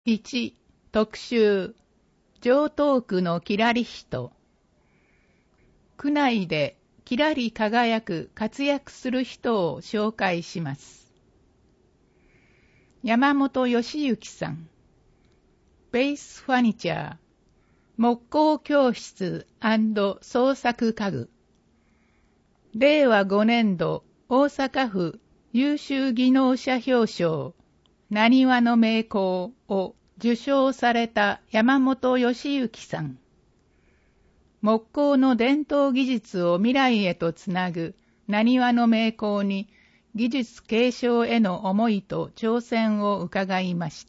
1、特集、城東区のきらり人。区内できらり輝く活躍する人を紹介します。山本義行さん。ベースファニチャー、木工教室&創作家具。令和5年度大阪府優秀技能者表彰、なにわの名工を受賞された山本義行さん。木工の伝統技術を未来へとつなぐなにわの名工に技術継承への思いと挑戦を伺いました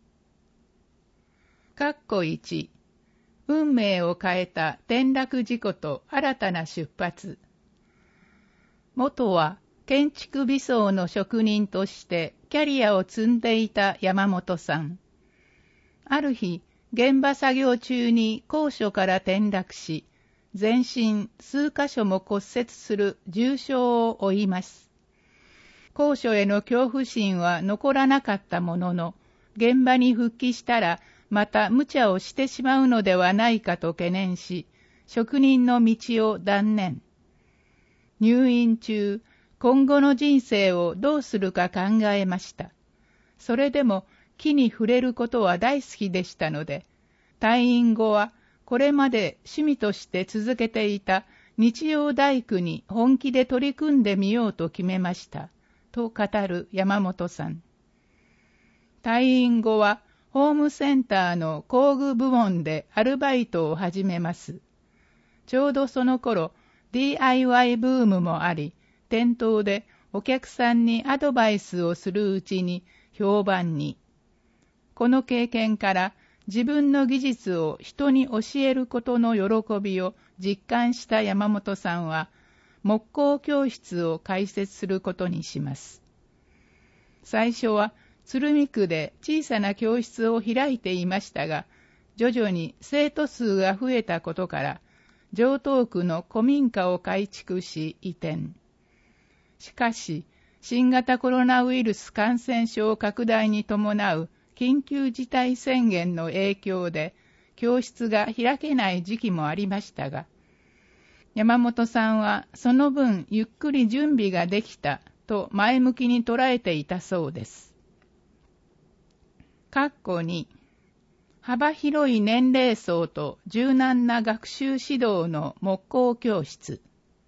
。1、運命を変えた転落事故と新たな出発。元は建築美装の職人としてキャリアを積んでいた山本さん。ある日、現場作業中に高所から転落し、全身数箇所も骨折する重傷を負います。高所への恐怖心は残らなかったものの、現場に復帰したらまた無茶をしてしまうのではないかと懸念し、職人の道を断念。入院中、今後の人生をどうするか考えました。それでも木に触れることは大好きでしたので、退院後はこれまで趣味として続けていた日曜大工に本気で取り組んでみようと決めました、と語る山本さん。退院後はホームセンターの工具部門でアルバイトを始めます。ちょうどその頃、DIY ブームもあり、店頭でお客さんにアドバイスをするうちに評判に。この経験から自分の技術を人に教えることの喜びを実感した山本さんは、木工教室を開設することにします。最初は鶴見区で小さな教室を開いていましたが、徐々に生徒数が増えたことから、城東区の古民家を改築し移転。しかし、新型コロナウイルス感染症拡大に伴う緊急事態宣言の影響で、教室が開けない時期もありましたが、山本さんはその分ゆっくり準備ができたと前向きに捉えていたそうです。2、幅広い年齢層と柔軟な学習指導の木工教室。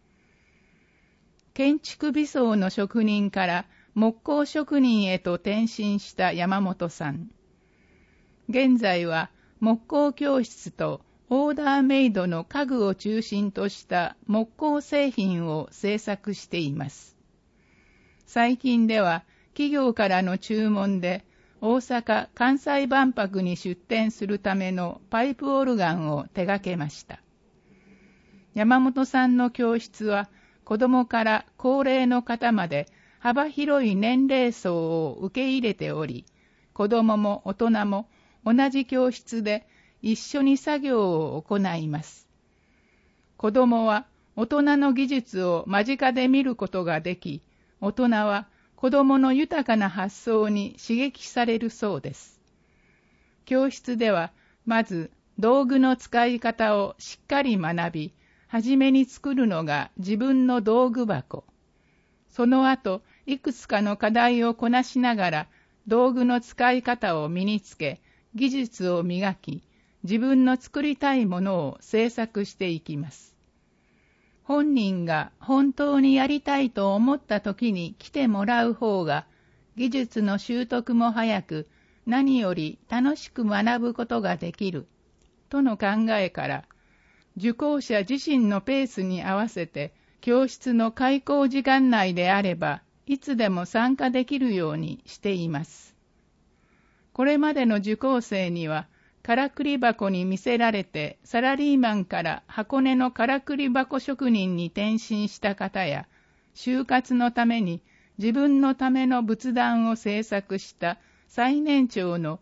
建築美装の職人から木工職人へと転身した山本さん。現在は木工教室とオーダーメイドの家具を中心とした木工製品を製作しています。最近では企業からの注文で大阪・関西万博に出展するためのパイプオルガンを手掛けました。山本さんの教室は子供から高齢の方まで幅広い年齢層を受け入れており、子供も大人も同じ教室で一緒に作業を行います。子供は大人の技術を間近で見ることができ、大人は子供の豊かな発想に刺激されるそうです。教室ではまず道具の使い方をしっかり学び、はじめに作るのが自分の道具箱。その後、いくつかの課題をこなしながら道具の使い方を身につけ、技術を磨き、自分の作りたいものを制作していきます。本人が本当にやりたいと思った時に来てもらう方が、技術の習得も早く、何より楽しく学ぶことができる、との考えから、受講者自身のペースに合わせて、教室の開講時間内であれば、いつでも参加できるようにしています。これまでの受講生には、からくり箱に魅せられてサラリーマンから箱根のからくり箱職人に転身した方や、就活のために自分のための仏壇を制作した最年長の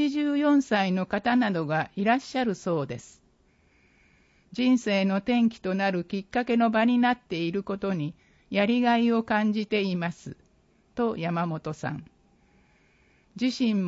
84歳の方などがいらっしゃるそうです。人生の転機となるきっかけの場になっていることにやりがいを感じています、と山本さん。自身も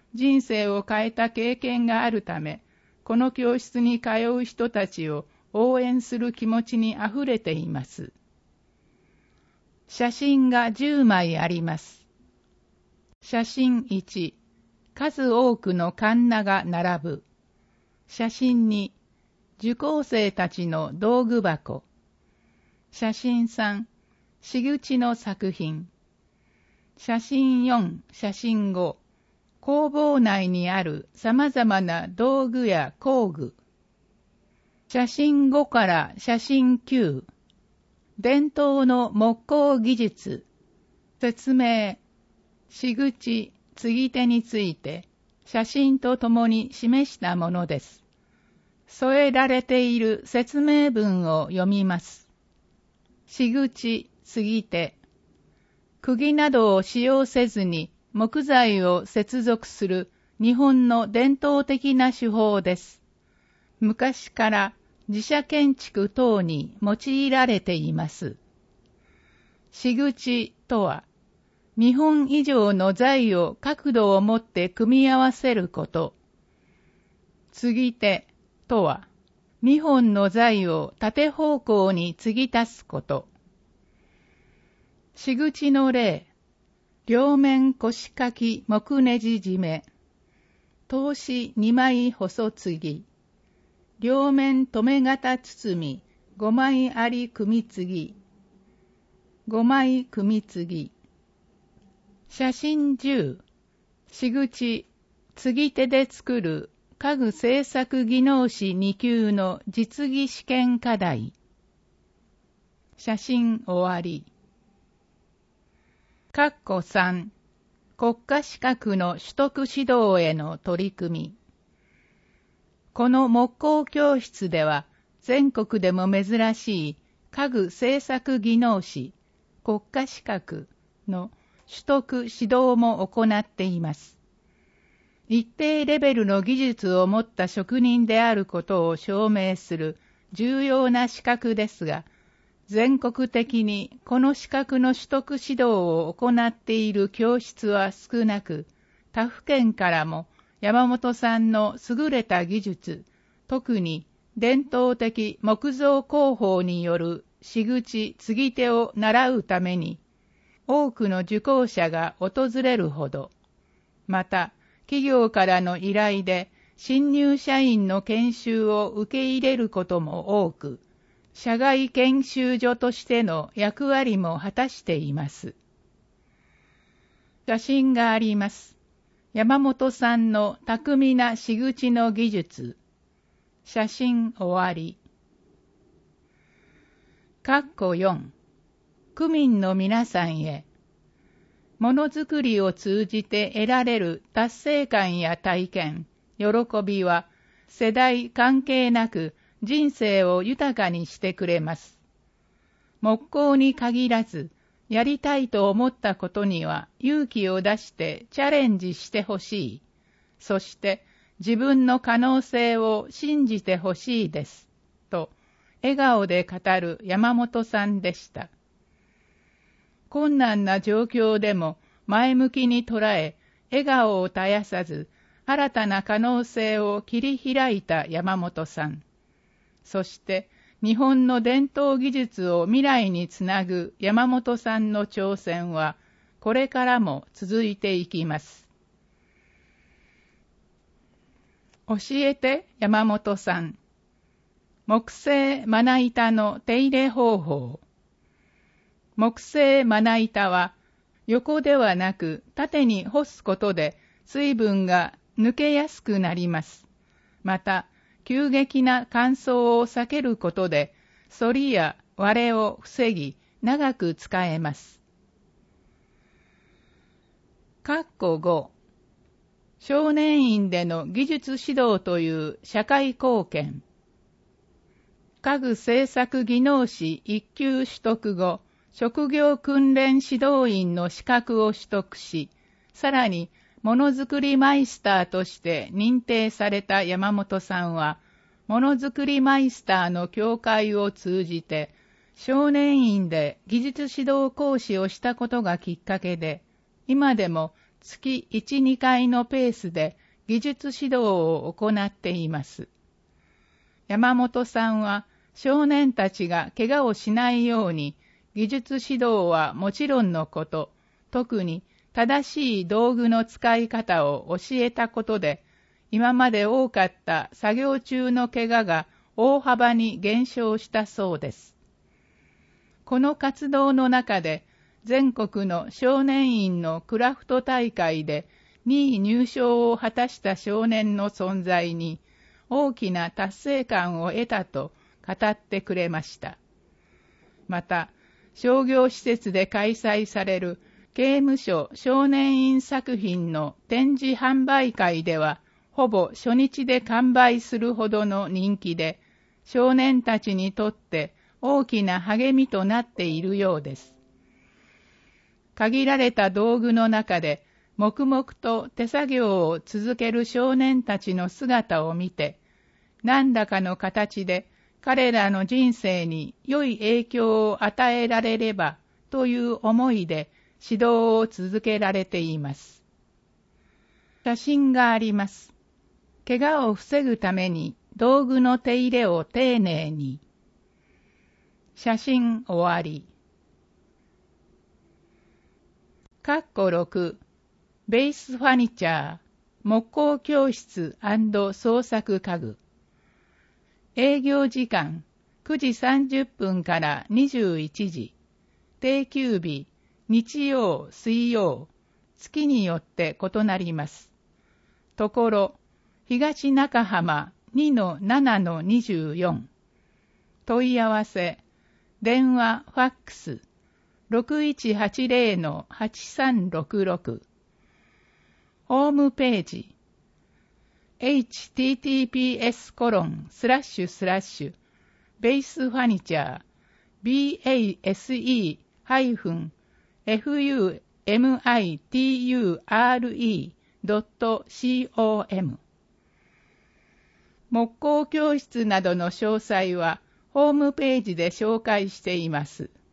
人生を変えた経験があるため、この教室に通う人たちを応援する気持ちにあふれています。写真が10枚あります。写真1、数多くのカンナが並ぶ。写真2、受講生たちの道具箱。写真3、しぐちの作品。写真4、写真5、工房内にある様々な道具や工具。写真5から写真9、伝統の木工技術、説明、しぐち、継ぎ手について写真とともに示したものです。添えられている説明文を読みます。しぐち、継ぎ手。釘などを使用せずに木材を接続する日本の伝統的な手法です。昔から自社建築等に用いられています。しぐちとは、2本以上の材を角度を持って組み合わせること。継ぎ手とは、2本の材を縦方向に継ぎ足すこと。しぐちの例、両面腰掛き木ねじ締め、通し2枚細継ぎ、両面留め型包み5枚あり組継ぎ、5枚組継ぎ。写真10、しぐち、継ぎ手で作る家具製作技能士2級の実技試験課題。写真終わり。括弧3、国家資格の取得指導への取り組み。この木工教室では、全国でも珍しい家具製作技能士、国家資格の取得指導も行っています。一定レベルの技術を持った職人であることを証明する重要な資格ですが、全国的にこの資格の取得指導を行っている教室は少なく、他府県からも山本さんの優れた技術、特に伝統的木造工法によるしぐち継ぎ手を習うために、多くの受講者が訪れるほど、また企業からの依頼で新入社員の研修を受け入れることも多く、社外研修所としての役割も果たしています。写真があります。山本さんの巧みなしぐちの技術。写真終わり。括弧4、区民の皆さんへ、ものづくりを通じて得られる達成感や体験、喜びは世代関係なく人生を豊かにしてくれます。木工に限らず、やりたいと思ったことには勇気を出してチャレンジしてほしい。そして自分の可能性を信じてほしいです。と、笑顔で語る山本さんでした。困難な状況でも前向きに捉え、笑顔を絶やさず、新たな可能性を切り開いた山本さん。そして、日本の伝統技術を未来につなぐ山本さんの挑戦は、これからも続いていきます。教えて山本さん。木製まな板の手入れ方法。木製まな板は横ではなく縦に干すことで水分が抜けやすくなります。また、急激な乾燥を避けることで反りや割れを防ぎ長く使えます。括弧5、少年院での技術指導という社会貢献。家具製作技能士1級取得後、職業訓練指導員の資格を取得し、さらにものづくりマイスターとして認定された山本さんは、ものづくりマイスターの協会を通じて、少年院で技術指導講師をしたことがきっかけで、今でも月1、2回のペースで技術指導を行っています。山本さんは少年たちが怪我をしないように技術指導はもちろんのこと、特に正しい道具の使い方を教えたことで、今まで多かった作業中の怪我が大幅に減少したそうです。この活動の中で、全国の少年院のクラフト大会で2位入賞を果たした少年の存在に大きな達成感を得たと語ってくれました。また、商業施設で開催される刑務所少年院作品の展示販売会では、ほぼ初日で完売するほどの人気で、少年たちにとって大きな励みとなっているようです。限られた道具の中で、黙々と手作業を続ける少年たちの姿を見て、何らかの形で彼らの人生に良い影響を与えられればという思いで指導を続けられています。写真があります。怪我を防ぐために道具の手入れを丁寧に。写真終わり。6ベースファニチャー木工教室&創作家具。営業時間9時30分から21時。定休日日曜、水曜。月によって異なります。ところ東中浜 2-7-24。問い合わせ電話ファックス6180-8366。ホームページ https://base-furniture.com。 木工教室などの詳細はホームページで紹介しています。